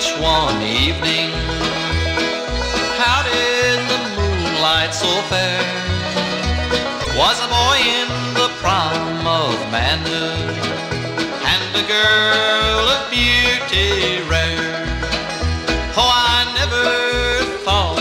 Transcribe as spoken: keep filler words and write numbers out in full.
beach one evening. How did the moonlight so fair? Was a boy in the prime of manhood, and a girl of beauty